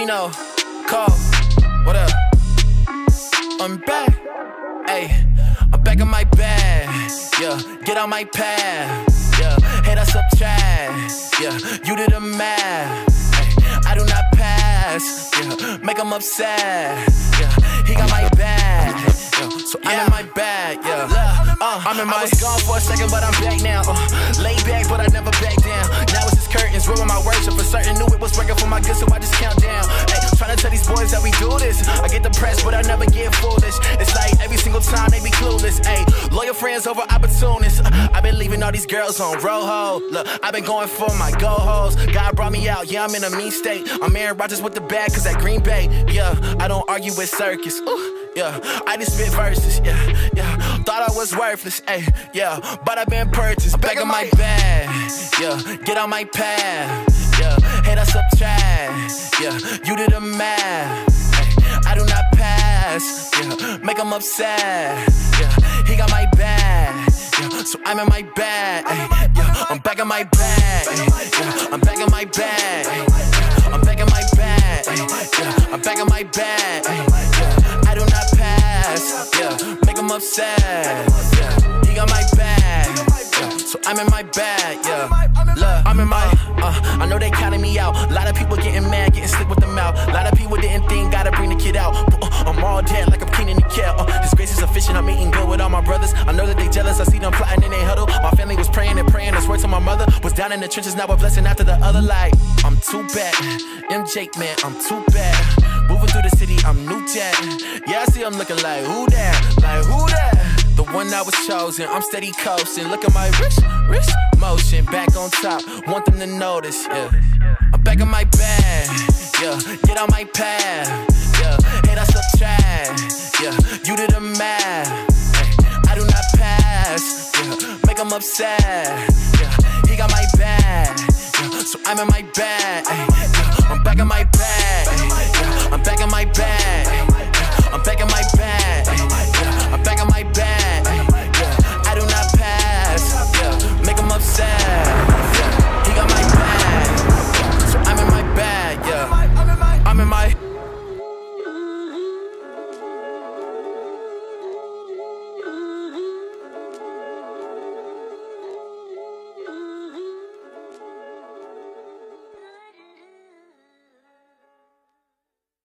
Chino, Cole, what up? I'm back, ayy, I'm back in my bag, yeah, get on my path, yeah, hate I subtract, yeah, you did the math, ayy, I do not pass, yeah, make them upset, yeah, he got my bag, yeah, so I'm in my bag, yeah, I'm in my, I was gone for a second, but I'm back now, laid back, but I never back down, now it's just curtains, ruin my worship, for certain knew it was working for my good, so I just count down, ay, trying to tell these boys that we do this, I get depressed, but I never get foolish, it's like every single time they be clueless, ayy, loyal friends over opportunists, I've been leaving all these girls on rojo, look, I've been going for my go-hos, God brought me out, yeah, I'm in a mean state, I'm Aaron Rodgers with the bag, cause that Green Bay, yeah, I don't argue with circus, ooh. Yeah, I just spit verses, yeah, yeah. Thought I was worthless, ayy, yeah. But I've been purchased, back in my bag, yeah. Get on my path, yeah. Hate I subtract, yeah. You did the math, ay. I do not pass, yeah. Make them upset, yeah. He got my bag, yeah. So I'm in my bag, ay, yeah. I'm back in my bag, yeah. I'm back in my bag, yeah. I'm back in my bag, yeah. I'm back in my bag, yeah. I do not pass, yeah, make him upset, yeah, he got my bag, yeah, so I'm in my bag, yeah, look, I'm in my, I know they counting me out, a lot of people getting mad, getting slick with the mouth, a lot of people didn't think, gotta bring the kid out, I'm all dead like I'm Keenan and Kel, his grace is sufficient, I'm eating good with all my brothers, I know that they jealous, I see them plotting in they huddle, my family was praying and praying, that's word to my mother, was down in the trenches, now a blessing after the other, like, I'm too bad, MJ, man, I'm too bad. Moving through the city, I'm new jack. Yeah, I see I'm looking like, who that? Like, who that? The one that was chosen, I'm steady coasting. Look at my wrist motion, back on top. Want them to notice, yeah. I'm back in my bag, yeah. Get on my path, yeah. Hate I subtract, yeah. You did the math, ay. I do not pass, yeah. Make them upset, yeah. He got my bag, yeah. So I'm in my bag, ay. Yeah. I'm back in my bag, ay. Yeah. I'm back in my bag, I'm back in my bag.